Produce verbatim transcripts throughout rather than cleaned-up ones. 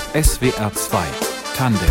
S W R zwei Tandem.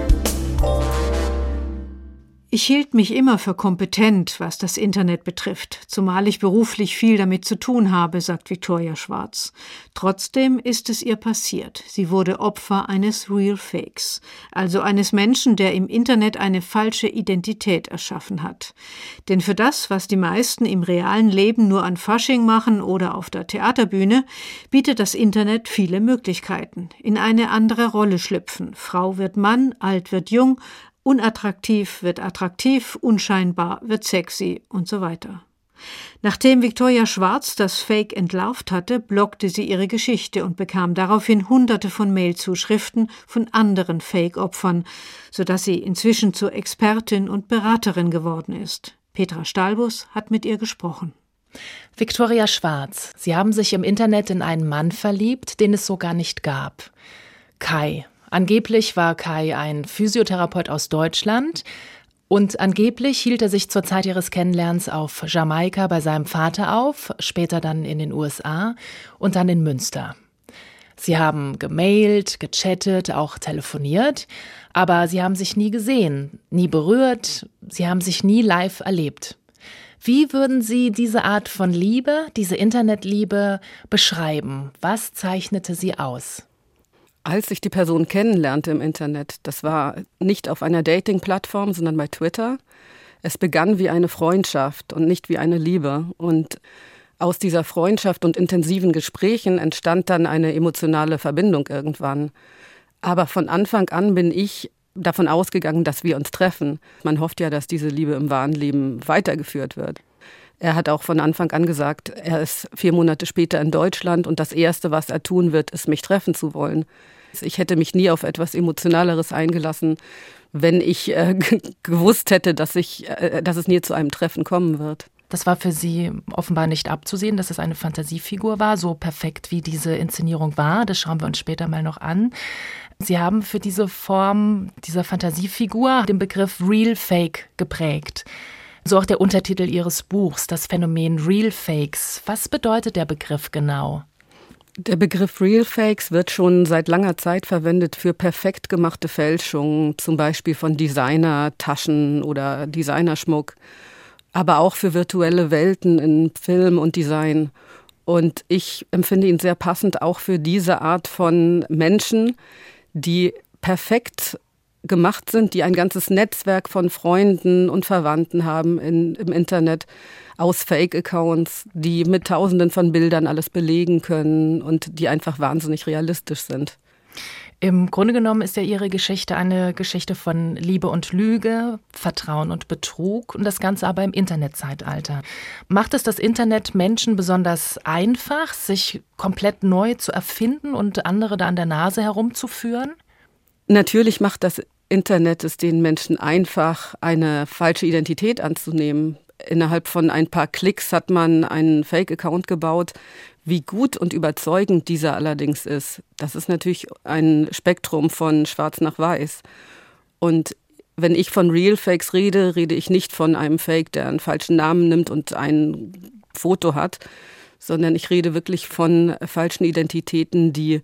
Ich hielt mich immer für kompetent, was das Internet betrifft, zumal ich beruflich viel damit zu tun habe, sagt Viktoria Schwarz. Trotzdem ist es ihr passiert. Sie wurde Opfer eines Real Fakes, also eines Menschen, der im Internet eine falsche Identität erschaffen hat. Denn für das, was die meisten im realen Leben nur an Fasching machen oder auf der Theaterbühne, bietet das Internet viele Möglichkeiten. In eine andere Rolle schlüpfen. Frau wird Mann, alt wird jung, unattraktiv wird attraktiv, unscheinbar wird sexy und so weiter. Nachdem Viktoria Schwarz das Fake entlarvt hatte, bloggte sie ihre Geschichte und bekam daraufhin hunderte von Mailzuschriften von anderen Fake-Opfern, sodass sie inzwischen zur Expertin und Beraterin geworden ist. Petra Stahlbus hat mit ihr gesprochen. Viktoria Schwarz, Sie haben sich im Internet in einen Mann verliebt, den es so gar nicht gab. Kai. Angeblich war Kai ein Physiotherapeut aus Deutschland und angeblich hielt er sich zur Zeit ihres Kennenlernens auf Jamaika bei seinem Vater auf, später dann in den U S A und dann in Münster. Sie haben gemailt, gechattet, auch telefoniert, aber sie haben sich nie gesehen, nie berührt, sie haben sich nie live erlebt. Wie würden Sie diese Art von Liebe, diese Internetliebe beschreiben? Was zeichnete sie aus? Als ich die Person kennenlernte im Internet, das war nicht auf einer Dating-Plattform, sondern bei Twitter. Es begann wie eine Freundschaft und nicht wie eine Liebe. Und aus dieser Freundschaft und intensiven Gesprächen entstand dann eine emotionale Verbindung irgendwann. Aber von Anfang an bin ich davon ausgegangen, dass wir uns treffen. Man hofft ja, dass diese Liebe im wahren Leben weitergeführt wird. Er hat auch von Anfang an gesagt, er ist vier Monate später in Deutschland und das Erste, was er tun wird, ist, mich treffen zu wollen. Ich hätte mich nie auf etwas Emotionaleres eingelassen, wenn ich äh, g- gewusst hätte, dass, ich, äh, dass es nie zu einem Treffen kommen wird. Das war für Sie offenbar nicht abzusehen, dass es eine Fantasiefigur war, so perfekt wie diese Inszenierung war. Das schauen wir uns später mal noch an. Sie haben für diese Form dieser Fantasiefigur den Begriff Real Fake geprägt. So auch der Untertitel Ihres Buchs, das Phänomen Real Fakes. Was bedeutet der Begriff genau? Der Begriff Real Fakes wird schon seit langer Zeit verwendet für perfekt gemachte Fälschungen, zum Beispiel von Designertaschen oder Designerschmuck, aber auch für virtuelle Welten in Film und Design. Und ich empfinde ihn sehr passend auch für diese Art von Menschen, die perfekt gemacht sind, die ein ganzes Netzwerk von Freunden und Verwandten haben in, im Internet aus Fake-Accounts, die mit Tausenden von Bildern alles belegen können und die einfach wahnsinnig realistisch sind. Im Grunde genommen ist ja Ihre Geschichte eine Geschichte von Liebe und Lüge, Vertrauen und Betrug und das Ganze aber im Internetzeitalter. Macht es das Internet Menschen besonders einfach, sich komplett neu zu erfinden und andere da an der Nase herumzuführen? Natürlich macht das Internet es den Menschen einfach, eine falsche Identität anzunehmen. Innerhalb von ein paar Klicks hat man einen Fake-Account gebaut. Wie gut und überzeugend dieser allerdings ist, das ist natürlich ein Spektrum von schwarz nach weiß. Und wenn ich von Real Fakes rede, rede ich nicht von einem Fake, der einen falschen Namen nimmt und ein Foto hat, sondern ich rede wirklich von falschen Identitäten, die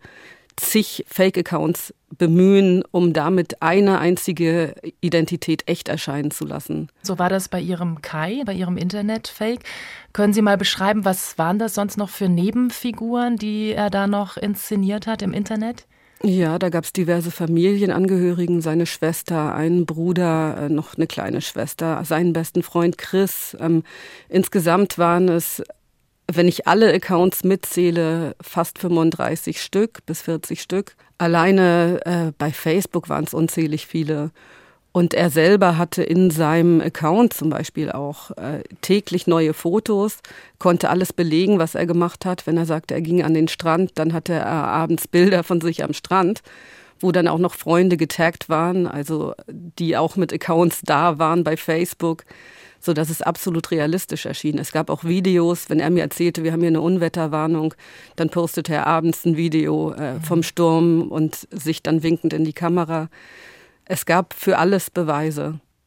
zig Fake-Accounts bemühen, um damit eine einzige Identität echt erscheinen zu lassen. So war das bei Ihrem Kai, bei Ihrem Internet-Fake. Können Sie mal beschreiben, was waren das sonst noch für Nebenfiguren, die er da noch inszeniert hat im Internet? Ja, da gab es diverse Familienangehörigen, seine Schwester, einen Bruder, noch eine kleine Schwester, seinen besten Freund Chris. Ähm, insgesamt waren es, wenn ich alle Accounts mitzähle, fast fünfunddreißig Stück bis vierzig Stück. Alleine äh, bei Facebook waren es unzählig viele. Und er selber hatte in seinem Account zum Beispiel auch äh, täglich neue Fotos, konnte alles belegen, was er gemacht hat. Wenn er sagte, er ging an den Strand, dann hatte er abends Bilder von sich am Strand, wo dann auch noch Freunde getaggt waren, also die auch mit Accounts da waren bei Facebook, so dass es absolut realistisch erschien. Es gab auch Videos, wenn er mir erzählte, wir haben hier eine Unwetterwarnung, dann postete er abends ein Video äh, vom Sturm und sich dann winkend in die Kamera. Es gab für alles Beweise.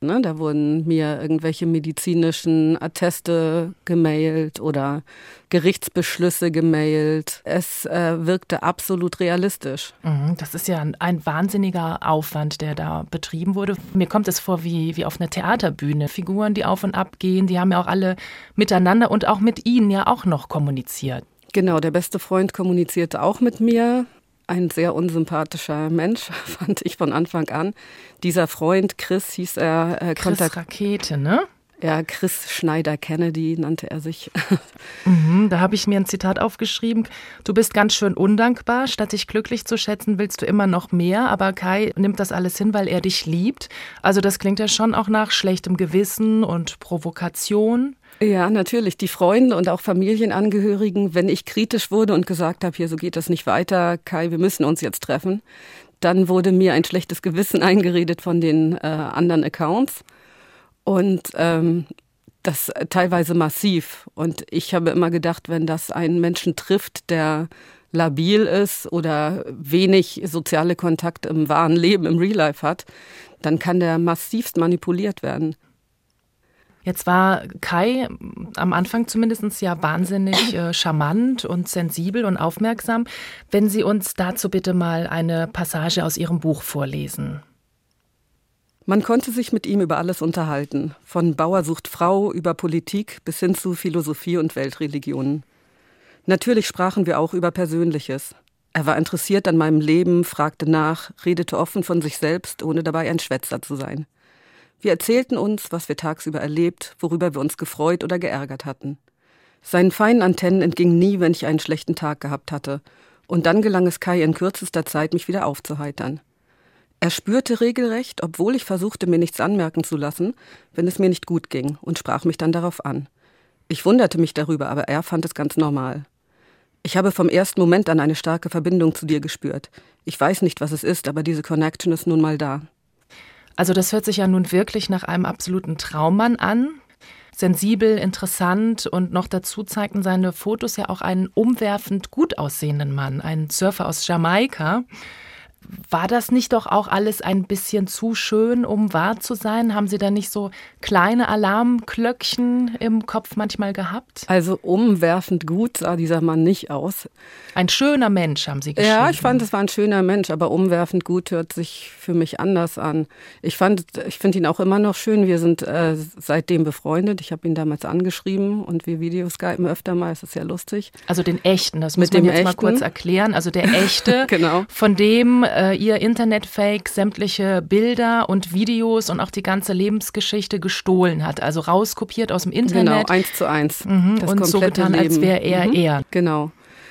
Ne, da wurden mir irgendwelche medizinischen Atteste gemailt oder Gerichtsbeschlüsse gemailt. Es äh, wirkte absolut realistisch. Das ist ja ein, ein wahnsinniger Aufwand, der da betrieben wurde. Mir kommt es vor wie, wie auf einer Theaterbühne. Figuren, die auf und ab gehen, die haben ja auch alle miteinander und auch mit Ihnen ja auch noch kommuniziert. Genau, der beste Freund kommunizierte auch mit mir. Ein sehr unsympathischer Mensch, fand ich von Anfang an. Dieser Freund, Chris hieß er. Äh, Chris Kontakt- Rakete, ne? Ja, Chris Schneider-Kennedy nannte er sich. Mhm, da habe ich mir ein Zitat aufgeschrieben. Du bist ganz schön undankbar. Statt dich glücklich zu schätzen, willst du immer noch mehr. Aber Kai nimmt das alles hin, weil er dich liebt. Also das klingt ja schon auch nach schlechtem Gewissen und Provokation. Ja, natürlich. Die Freunde und auch Familienangehörigen, wenn ich kritisch wurde und gesagt habe, hier, so geht das nicht weiter, Kai, wir müssen uns jetzt treffen, dann wurde mir ein schlechtes Gewissen eingeredet von den äh, anderen Accounts und ähm, das teilweise massiv. Und ich habe immer gedacht, wenn das einen Menschen trifft, der labil ist oder wenig soziale Kontakte im wahren Leben, im Real Life hat, dann kann der massivst manipuliert werden. Jetzt war Kai am Anfang zumindest ja wahnsinnig äh, charmant und sensibel und aufmerksam. Wenn Sie uns dazu bitte mal eine Passage aus Ihrem Buch vorlesen. Man konnte sich mit ihm über alles unterhalten, von Bauer sucht Frau über Politik bis hin zu Philosophie und Weltreligionen. Natürlich sprachen wir auch über Persönliches. Er war interessiert an meinem Leben, fragte nach, redete offen von sich selbst, ohne dabei ein Schwätzer zu sein. Wir erzählten uns, was wir tagsüber erlebt, worüber wir uns gefreut oder geärgert hatten. Seinen feinen Antennen entging nie, wenn ich einen schlechten Tag gehabt hatte. Und dann gelang es Kai in kürzester Zeit, mich wieder aufzuheitern. Er spürte regelrecht, obwohl ich versuchte, mir nichts anmerken zu lassen, wenn es mir nicht gut ging, und sprach mich dann darauf an. Ich wunderte mich darüber, aber er fand es ganz normal. Ich habe vom ersten Moment an eine starke Verbindung zu dir gespürt. Ich weiß nicht, was es ist, aber diese Connection ist nun mal da. Also das hört sich ja nun wirklich nach einem absoluten Traummann an. Sensibel, interessant und noch dazu zeigten seine Fotos ja auch einen umwerfend gut aussehenden Mann, einen Surfer aus Jamaika. War das nicht doch auch alles ein bisschen zu schön, um wahr zu sein? Haben Sie da nicht so kleine Alarmglöckchen im Kopf manchmal gehabt? Also umwerfend gut sah dieser Mann nicht aus. Ein schöner Mensch, haben Sie geschrieben. Ja, ich fand, es war ein schöner Mensch, aber umwerfend gut hört sich für mich anders an. Ich fand, ich finde ihn auch immer noch schön. Wir sind äh, seitdem befreundet. Ich habe ihn damals angeschrieben und wir Videoskypen öfter mal. Es ist ja lustig. Also den echten, das muss Mit man dem jetzt echten. mal kurz erklären. Also der echte, genau. Von dem äh, ihr Internetfake sämtliche Bilder und Videos und auch die ganze Lebensgeschichte gestohlen hat. Also rauskopiert aus dem Internet. Genau, eins zu eins. Mhm, das und so getan, Leben. als wäre er mhm. er. Genau.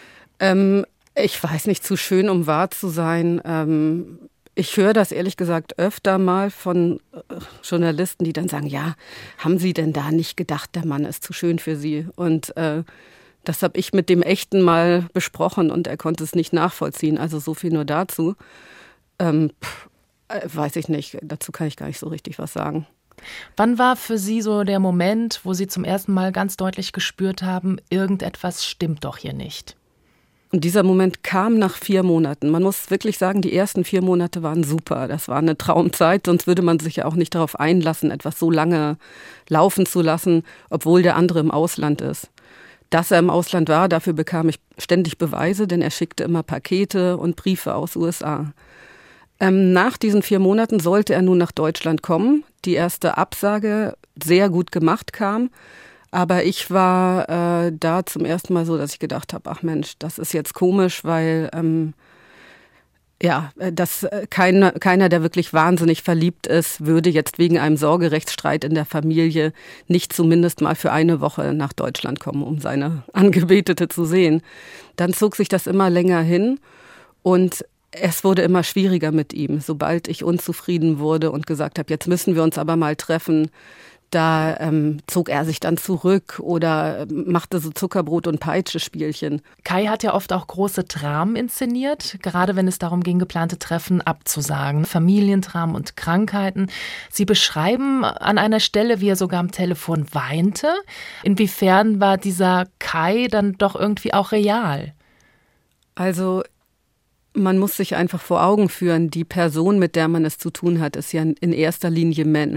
Ähm, ich weiß nicht, zu schön, um wahr zu sein. Ähm, ich höre das ehrlich gesagt öfter mal von äh, Journalisten, die dann sagen, ja, haben Sie denn da nicht gedacht, der Mann ist zu schön für Sie? Und äh, das habe ich mit dem Echten mal besprochen und er konnte es nicht nachvollziehen. Also so viel nur dazu. Ähm, pff, äh, weiß ich nicht, dazu kann ich gar nicht so richtig was sagen. Wann war für Sie so der Moment, wo Sie zum ersten Mal ganz deutlich gespürt haben, irgendetwas stimmt doch hier nicht? Und dieser Moment kam nach vier Monaten. Man muss wirklich sagen, die ersten vier Monate waren super. Das war eine Traumzeit, sonst würde man sich ja auch nicht darauf einlassen, etwas so lange laufen zu lassen, obwohl der andere im Ausland ist. Dass er im Ausland war, dafür bekam ich ständig Beweise, denn er schickte immer Pakete und Briefe aus U S A. Ähm, nach diesen vier Monaten sollte er nun nach Deutschland kommen. Die erste Absage, sehr gut gemacht, kam. Aber ich war äh, da zum ersten Mal so, dass ich gedacht habe, ach Mensch, das ist jetzt komisch, weil ähm, ja, dass keiner, keiner, der wirklich wahnsinnig verliebt ist, würde jetzt wegen einem Sorgerechtsstreit in der Familie nicht zumindest mal für eine Woche nach Deutschland kommen, um seine Angebetete zu sehen. Dann zog sich das immer länger hin und es wurde immer schwieriger mit ihm. Sobald ich unzufrieden wurde und gesagt habe, jetzt müssen wir uns aber mal treffen, da ähm, zog er sich dann zurück oder machte so Zuckerbrot- und Peitsche-Spielchen. Kai hat ja oft auch große Dramen inszeniert, gerade wenn es darum ging, geplante Treffen abzusagen. Familiendramen und Krankheiten. Sie beschreiben an einer Stelle, wie er sogar am Telefon weinte. Inwiefern war dieser Kai dann doch irgendwie auch real? Also man muss sich einfach vor Augen führen, die Person, mit der man es zu tun hat, ist ja in erster Linie Mensch.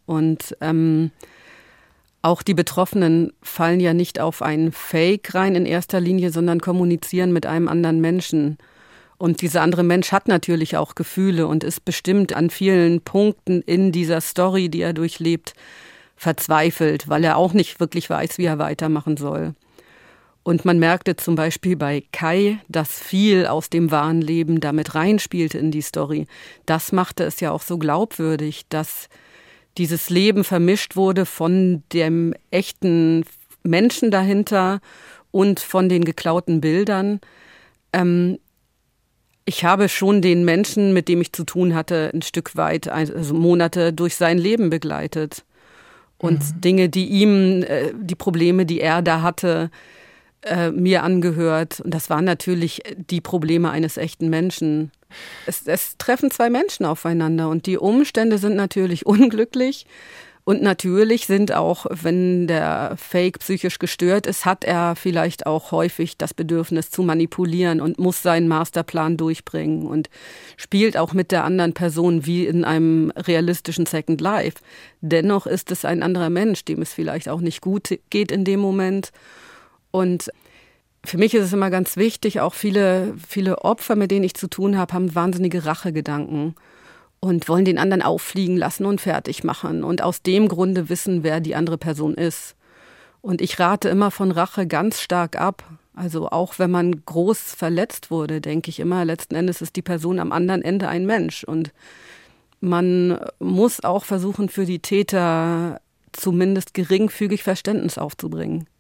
Und ähm, auch die Betroffenen fallen ja nicht auf einen Fake rein in erster Linie, sondern kommunizieren mit einem anderen Menschen. Und dieser andere Mensch hat natürlich auch Gefühle und ist bestimmt an vielen Punkten in dieser Story, die er durchlebt, verzweifelt, weil er auch nicht wirklich weiß, wie er weitermachen soll. Und man merkte zum Beispiel bei Kai, dass viel aus dem wahren Leben damit reinspielte in die Story. Das machte es ja auch so glaubwürdig, dass dieses Leben vermischt wurde von dem echten Menschen dahinter und von den geklauten Bildern. Ähm, ich habe schon den Menschen, mit dem ich zu tun hatte, ein Stück weit, also Monate durch sein Leben begleitet. Und mhm. Dinge, die ihm, äh, die Probleme, die er da hatte, äh, mir angehört. Und das waren natürlich die Probleme eines echten Menschen. Es, es treffen zwei Menschen aufeinander und die Umstände sind natürlich unglücklich. Und natürlich sind auch, wenn der Fake psychisch gestört ist, hat er vielleicht auch häufig das Bedürfnis zu manipulieren und muss seinen Masterplan durchbringen und spielt auch mit der anderen Person wie in einem realistischen Second Life. Dennoch ist es ein anderer Mensch, dem es vielleicht auch nicht gut geht in dem Moment. Und für mich ist es immer ganz wichtig, auch viele, viele Opfer, mit denen ich zu tun habe, haben wahnsinnige Rachegedanken. Und wollen den anderen auffliegen lassen und fertig machen und aus dem Grunde wissen, wer die andere Person ist. Und ich rate immer von Rache ganz stark ab. Also auch wenn man groß verletzt wurde, denke ich immer, letzten Endes ist die Person am anderen Ende ein Mensch. Und man muss auch versuchen, für die Täter zumindest geringfügig Verständnis aufzubringen.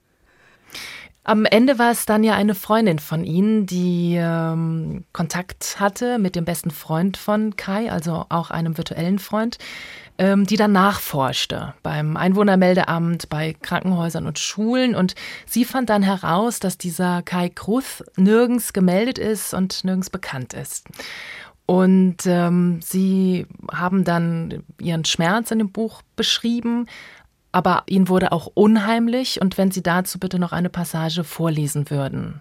Am Ende war es dann ja eine Freundin von Ihnen, die ähm, Kontakt hatte mit dem besten Freund von Kai, also auch einem virtuellen Freund, ähm, die dann nachforschte beim Einwohnermeldeamt, bei Krankenhäusern und Schulen. Und sie fand dann heraus, dass dieser Kai Kruth nirgends gemeldet ist und nirgends bekannt ist. Und ähm, sie haben dann ihren Schmerz in dem Buch beschrieben, aber ihnen wurde auch unheimlich. Und wenn Sie dazu bitte noch eine Passage vorlesen würden.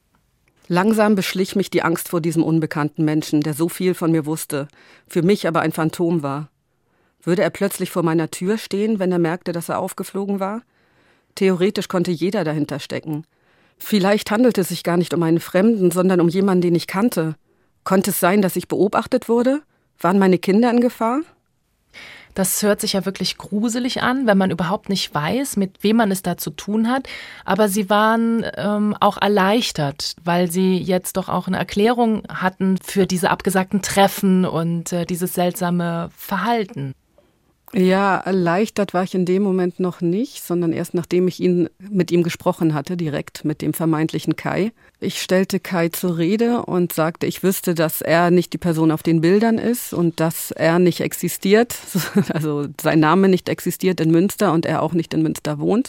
Langsam beschlich mich die Angst vor diesem unbekannten Menschen, der so viel von mir wusste, für mich aber ein Phantom war. Würde er plötzlich vor meiner Tür stehen, wenn er merkte, dass er aufgeflogen war? Theoretisch konnte jeder dahinter stecken. Vielleicht handelte es sich gar nicht um einen Fremden, sondern um jemanden, den ich kannte. Konnte es sein, dass ich beobachtet wurde? Waren meine Kinder in Gefahr? Das hört sich ja wirklich gruselig an, wenn man überhaupt nicht weiß, mit wem man es da zu tun hat. Aber Sie waren ähm, auch erleichtert, weil Sie jetzt doch auch eine Erklärung hatten für diese abgesagten Treffen und äh, dieses seltsame Verhalten. Ja, erleichtert war ich in dem Moment noch nicht, sondern erst nachdem ich ihn mit ihm gesprochen hatte, direkt mit dem vermeintlichen Kai. Ich stellte Kai zur Rede und sagte, ich wüsste, dass er nicht die Person auf den Bildern ist und dass er nicht existiert, also sein Name nicht existiert in Münster und er auch nicht in Münster wohnt.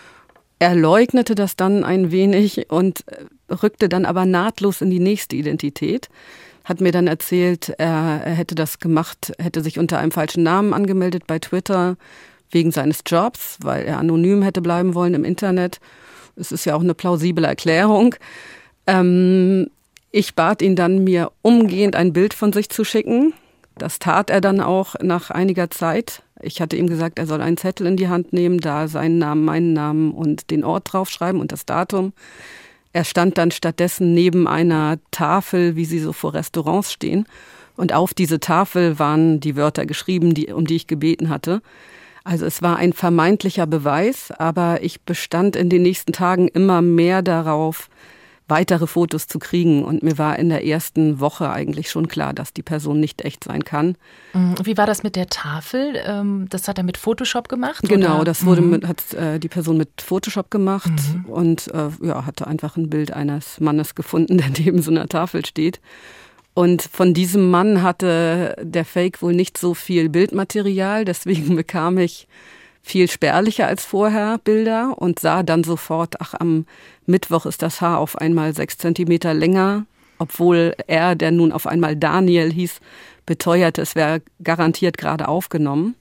Er leugnete das dann ein wenig und rückte dann aber nahtlos in die nächste Identität. Hat mir dann erzählt, er, er hätte das gemacht, hätte sich unter einem falschen Namen angemeldet bei Twitter wegen seines Jobs, weil er anonym hätte bleiben wollen im Internet. Es ist ja auch eine plausible Erklärung. Ähm, ich bat ihn dann, mir umgehend ein Bild von sich zu schicken. Das tat er dann auch nach einiger Zeit. Ich hatte ihm gesagt, er soll einen Zettel in die Hand nehmen, da seinen Namen, meinen Namen und den Ort draufschreiben und das Datum. Er stand dann stattdessen neben einer Tafel, wie sie so vor Restaurants stehen. Und auf diese Tafel waren die Wörter geschrieben, die, um die ich gebeten hatte. Also es war ein vermeintlicher Beweis, aber ich bestand in den nächsten Tagen immer mehr darauf, weitere Fotos zu kriegen. Und mir war in der ersten Woche eigentlich schon klar, dass die Person nicht echt sein kann. Wie war das mit der Tafel? Das hat er mit Photoshop gemacht? Genau, oder? das wurde mhm. mit, hat äh, die Person mit Photoshop gemacht mhm. und äh, ja, hatte einfach ein Bild eines Mannes gefunden, der neben so einer Tafel steht. Und von diesem Mann hatte der Fake wohl nicht so viel Bildmaterial, deswegen bekam ich viel spärlicher als vorher Bilder und sah dann sofort, ach, am Mittwoch ist das Haar auf einmal sechs Zentimeter länger, obwohl er, der nun auf einmal Daniel hieß, beteuerte, es wäre garantiert gerade aufgenommen.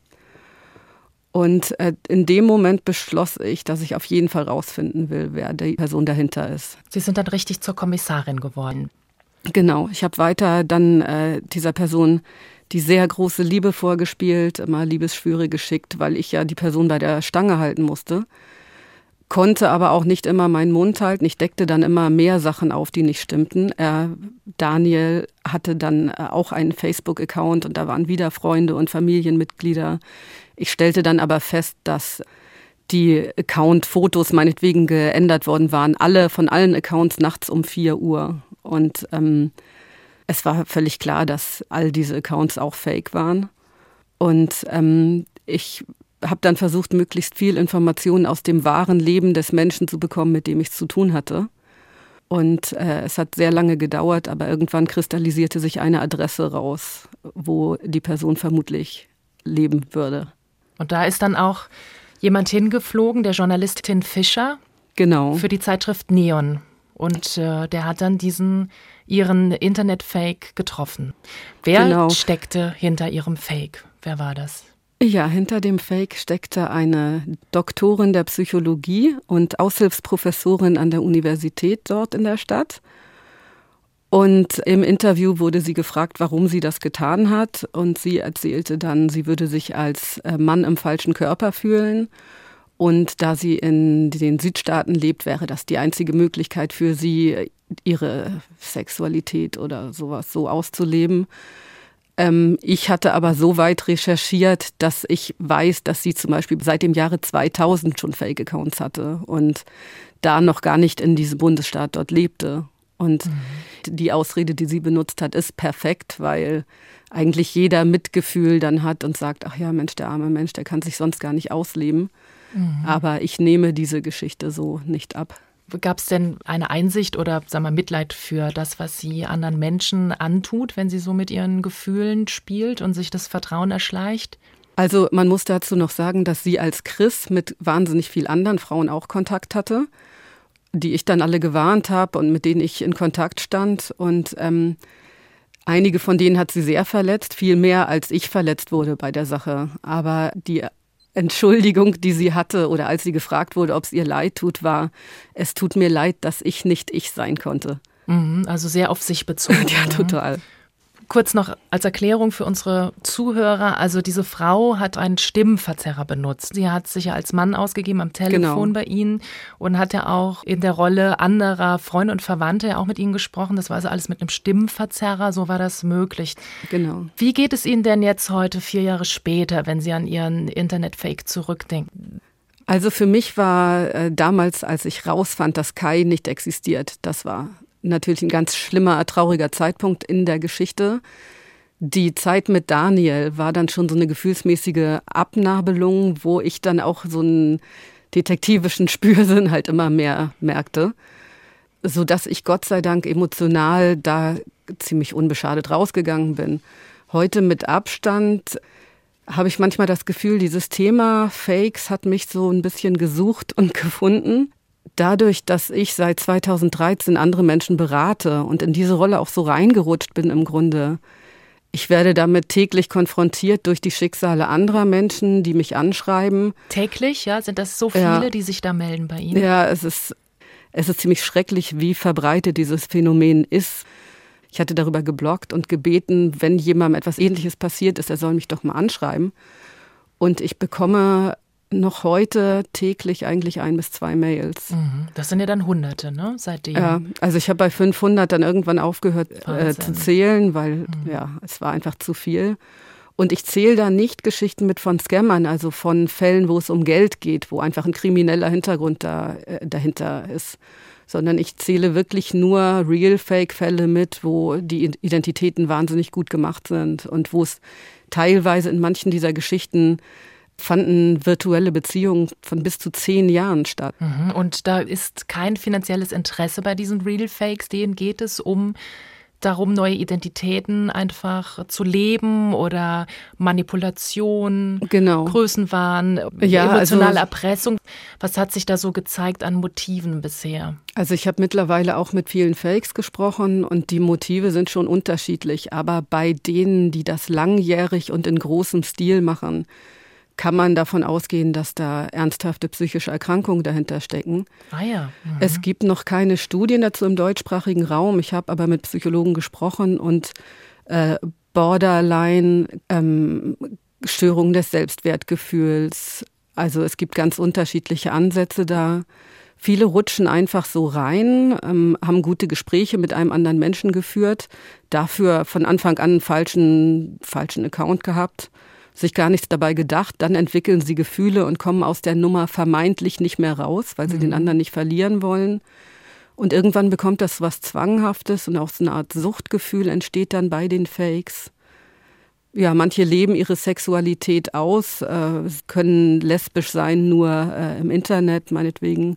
Und äh, in dem Moment beschloss ich, dass ich auf jeden Fall rausfinden will, wer die Person dahinter ist. Sie sind dann richtig zur Kommissarin geworden. Genau, ich habe weiter dann äh, dieser Person die sehr große Liebe vorgespielt, immer Liebesschwüre geschickt, weil ich ja die Person bei der Stange halten musste. Konnte aber auch nicht immer meinen Mund halten. Ich deckte dann immer mehr Sachen auf, die nicht stimmten. Er, Daniel hatte dann auch einen Facebook-Account und da waren wieder Freunde und Familienmitglieder. Ich stellte dann aber fest, dass die Account-Fotos meinetwegen geändert worden waren. Alle von allen Accounts nachts um vier Uhr. Und ähm, es war völlig klar, dass all diese Accounts auch fake waren. Und ähm, ich habe dann versucht, möglichst viel Informationen aus dem wahren Leben des Menschen zu bekommen, mit dem ich es zu tun hatte. Und äh, es hat sehr lange gedauert, aber irgendwann kristallisierte sich eine Adresse raus, wo die Person vermutlich leben würde. Und da ist dann auch jemand hingeflogen, der Journalistin Fischer, genau, für die Zeitschrift Neon. Und äh, der hat dann diesen ihren Internet-Fake getroffen. Wer genau. steckte hinter ihrem Fake? Wer war das? Ja, hinter dem Fake steckte eine Doktorin der Psychologie und Aushilfsprofessorin an der Universität dort in der Stadt. Und im Interview wurde sie gefragt, warum sie das getan hat. Und sie erzählte dann, sie würde sich als Mann im falschen Körper fühlen. Und da sie in den Südstaaten lebt, wäre das die einzige Möglichkeit für sie, ihre Sexualität oder sowas so auszuleben. Ähm, ich hatte aber so weit recherchiert, dass ich weiß, dass sie zum Beispiel seit dem Jahre zweitausend schon Fake-Accounts hatte und da noch gar nicht in diesem Bundesstaat dort lebte. Und mhm. die Ausrede, die sie benutzt hat, ist perfekt, weil eigentlich jeder Mitgefühl dann hat und sagt, ach ja, Mensch, der arme Mensch, der kann sich sonst gar nicht ausleben. Mhm. Aber ich nehme diese Geschichte so nicht ab. Gab es denn eine Einsicht oder sag mal, Mitleid für das, was sie anderen Menschen antut, wenn sie so mit ihren Gefühlen spielt und sich das Vertrauen erschleicht? Also man muss dazu noch sagen, dass sie als Chris mit wahnsinnig vielen anderen Frauen auch Kontakt hatte, die ich dann alle gewarnt habe und mit denen ich in Kontakt stand. Und ähm, einige von denen hat sie sehr verletzt, viel mehr als ich verletzt wurde bei der Sache. Aber die Entschuldigung, die sie hatte oder als sie gefragt wurde, ob es ihr leid tut, war, es tut mir leid, dass ich nicht ich sein konnte. Mhm, also sehr auf sich bezogen. Ja, total. Kurz noch als Erklärung für unsere Zuhörer, also diese Frau hat einen Stimmenverzerrer benutzt. Sie hat sich ja als Mann ausgegeben am Telefon genau. bei Ihnen und hat ja auch in der Rolle anderer Freunde und Verwandte ja auch mit Ihnen gesprochen. Das war also alles mit einem Stimmenverzerrer, so war das möglich. Genau. Wie geht es Ihnen denn jetzt heute, vier Jahre später, wenn Sie an Ihren Internet-Fake zurückdenken? Also für mich war äh, damals, als ich rausfand, dass Kai nicht existiert, das war natürlich ein ganz schlimmer, trauriger Zeitpunkt in der Geschichte. Die Zeit mit Daniel war dann schon so eine gefühlsmäßige Abnabelung, wo ich dann auch so einen detektivischen Spürsinn halt immer mehr merkte, sodass ich Gott sei Dank emotional da ziemlich unbeschadet rausgegangen bin. Heute mit Abstand habe ich manchmal das Gefühl, dieses Thema Fakes hat mich so ein bisschen gesucht und gefunden. Dadurch, dass ich seit zweitausenddreizehn andere Menschen berate und in diese Rolle auch so reingerutscht bin im Grunde, ich werde damit täglich konfrontiert durch die Schicksale anderer Menschen, die mich anschreiben. Täglich, ja? Sind das so viele, ja. die sich da melden bei Ihnen? Ja, es ist, es ist ziemlich schrecklich, wie verbreitet dieses Phänomen ist. Ich hatte darüber gebloggt und gebeten, wenn jemandem etwas Ähnliches passiert ist, er soll mich doch mal anschreiben. Und ich bekomme noch heute täglich eigentlich ein bis zwei Mails. Das sind ja dann Hunderte, ne? Seitdem. Ja, also ich habe bei fünfhundert dann irgendwann aufgehört äh, zu zählen, weil mhm. ja, es war einfach zu viel. Und ich zähle da nicht Geschichten mit von Scammern, also von Fällen, wo es um Geld geht, wo einfach ein krimineller Hintergrund da, äh, dahinter ist, sondern ich zähle wirklich nur Real-Fake-Fälle mit, wo die Identitäten wahnsinnig gut gemacht sind und wo es teilweise in manchen dieser Geschichten fanden virtuelle Beziehungen von bis zu zehn Jahren statt. Und da ist kein finanzielles Interesse bei diesen Real Fakes, denen geht es um darum, neue Identitäten einfach zu leben oder Manipulation, genau. Größenwahn, ja, emotionale also, Erpressung. Was hat sich da so gezeigt an Motiven bisher? Also ich habe mittlerweile auch mit vielen Fakes gesprochen und die Motive sind schon unterschiedlich. Aber bei denen, die das langjährig und in großem Stil machen, kann man davon ausgehen, dass da ernsthafte psychische Erkrankungen dahinter stecken. Ah ja. Mhm. Es gibt noch keine Studien dazu im deutschsprachigen Raum. Ich habe aber mit Psychologen gesprochen und äh, Borderline, ähm, Störung des Selbstwertgefühls. Also es gibt ganz unterschiedliche Ansätze da. Viele rutschen einfach so rein, ähm, haben gute Gespräche mit einem anderen Menschen geführt, dafür von Anfang an einen falschen, falschen Account gehabt, sich gar nichts dabei gedacht. Dann entwickeln sie Gefühle und kommen aus der Nummer vermeintlich nicht mehr raus, weil sie mhm. den anderen nicht verlieren wollen. Und irgendwann bekommt das was Zwanghaftes und auch so eine Art Suchtgefühl entsteht dann bei den Fakes. Ja, manche leben ihre Sexualität aus, äh, können lesbisch sein, nur äh, im Internet meinetwegen.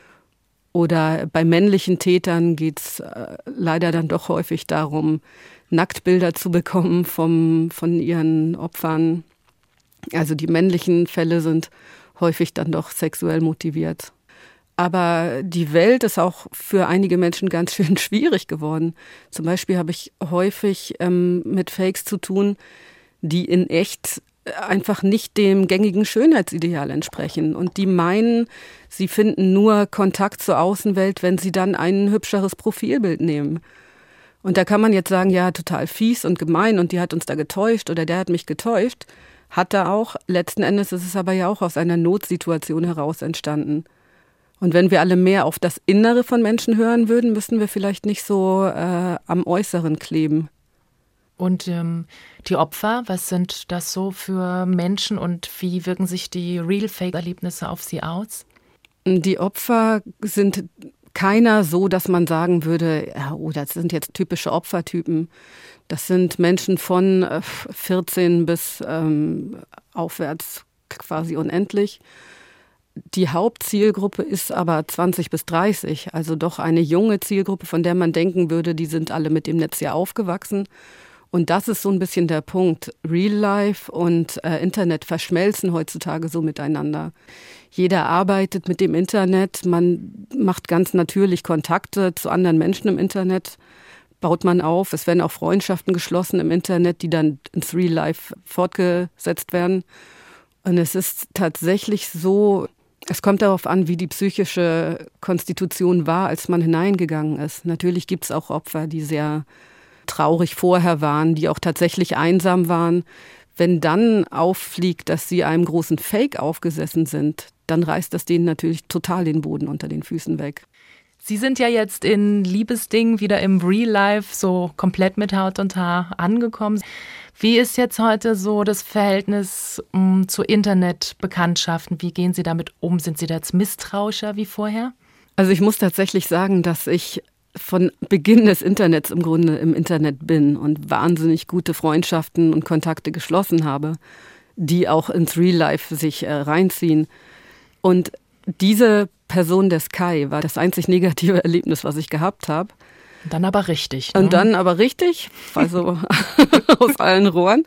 Oder bei männlichen Tätern geht's äh, leider dann doch häufig darum, Nacktbilder zu bekommen vom, von ihren Opfern. Also die männlichen Fälle sind häufig dann doch sexuell motiviert. Aber die Welt ist auch für einige Menschen ganz schön schwierig geworden. Zum Beispiel habe ich häufig ähm, mit Fakes zu tun, die in echt einfach nicht dem gängigen Schönheitsideal entsprechen. Und die meinen, sie finden nur Kontakt zur Außenwelt, wenn sie dann ein hübscheres Profilbild nehmen. Und da kann man jetzt sagen, ja, total fies und gemein und die hat uns da getäuscht oder der hat mich getäuscht. Hat er auch. Letzten Endes ist es aber ja auch aus einer Notsituation heraus entstanden. Und wenn wir alle mehr auf das Innere von Menschen hören würden, müssten wir vielleicht nicht so äh, am Äußeren kleben. Und ähm, die Opfer, was sind das so für Menschen und wie wirken sich die Real-Fake-Erlebnisse auf sie aus? Die Opfer sind keiner so, dass man sagen würde, ja, oh, das sind jetzt typische Opfertypen. Das sind Menschen von äh, vierzehn bis ähm, aufwärts quasi unendlich. Die Hauptzielgruppe ist aber zwanzig bis dreißig, also doch eine junge Zielgruppe, von der man denken würde, die sind alle mit dem Netz ja aufgewachsen. Und das ist so ein bisschen der Punkt. Real Life und äh, Internet verschmelzen heutzutage so miteinander. Jeder arbeitet mit dem Internet, man macht ganz natürlich Kontakte zu anderen Menschen im Internet, baut man auf. Es werden auch Freundschaften geschlossen im Internet, die dann ins Real Life fortgesetzt werden. Und es ist tatsächlich so, es kommt darauf an, wie die psychische Konstitution war, als man hineingegangen ist. Natürlich gibt es auch Opfer, die sehr traurig vorher waren, die auch tatsächlich einsam waren. Wenn dann auffliegt, dass sie einem großen Fake aufgesessen sind, dann reißt das denen natürlich total den Boden unter den Füßen weg. Sie sind ja jetzt in Liebesding wieder im Real Life so komplett mit Haut und Haar angekommen. Wie ist jetzt heute so das Verhältnis um, zu Internetbekanntschaften? Wie gehen Sie damit um? Sind Sie da jetzt misstrauischer wie vorher? Also ich muss tatsächlich sagen, dass ich von Beginn des Internets im Grunde im Internet bin und wahnsinnig gute Freundschaften und Kontakte geschlossen habe, die auch ins Real Life sich äh, reinziehen. Und diese Person des Kai war das einzig negative Erlebnis, was ich gehabt habe. Dann aber richtig. Ne? Und dann aber richtig, also aus allen Rohren.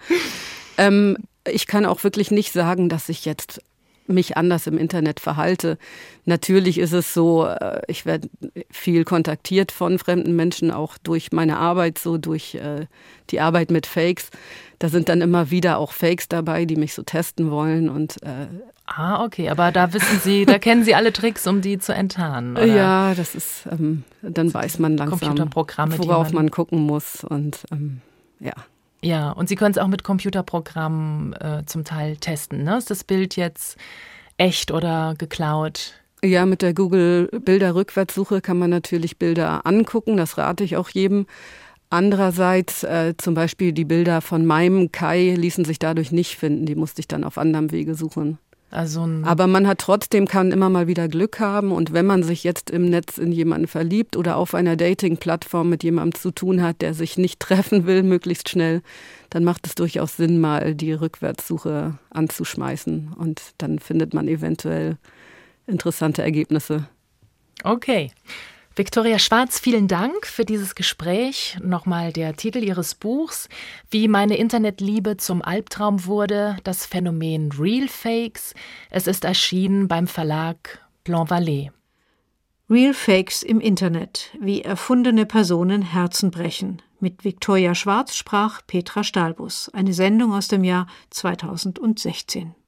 Ähm, ich kann auch wirklich nicht sagen, dass ich jetzt mich anders im Internet verhalte. Natürlich ist es so, ich werde viel kontaktiert von fremden Menschen, auch durch meine Arbeit, so durch äh, die Arbeit mit Fakes. Da sind dann immer wieder auch Fakes dabei, die mich so testen wollen. Und äh, ah, okay, aber da wissen Sie, da kennen Sie alle Tricks, um die zu enttarnen, oder? Ja, das ist, ähm, dann weiß man langsam, Computerprogramme, worauf man, man gucken muss und ähm, ja. Ja, und Sie können es auch mit Computerprogrammen äh, zum Teil testen, ne? Ist das Bild jetzt echt oder geklaut? Ja, mit der Google-Bilder-Rückwärtssuche kann man natürlich Bilder angucken, das rate ich auch jedem. Andererseits äh, zum Beispiel die Bilder von meinem Kai ließen sich dadurch nicht finden, die musste ich dann auf anderem Wege suchen. Also ein Aber man hat trotzdem, kann immer mal wieder Glück haben und wenn man sich jetzt im Netz in jemanden verliebt oder auf einer Dating-Plattform mit jemandem zu tun hat, der sich nicht treffen will, möglichst schnell, dann macht es durchaus Sinn, mal die Rückwärtssuche anzuschmeißen und dann findet man eventuell interessante Ergebnisse. Okay. Viktoria Schwarz, vielen Dank für dieses Gespräch. Nochmal der Titel Ihres Buchs, Wie meine Internetliebe zum Albtraum wurde, das Phänomen Real Fakes. Es ist erschienen beim Verlag Blanc Vallée. Real Fakes im Internet, wie erfundene Personen Herzen brechen. Mit Viktoria Schwarz sprach Petra Stahlbus, eine Sendung aus dem Jahr zweitausendsechzehn.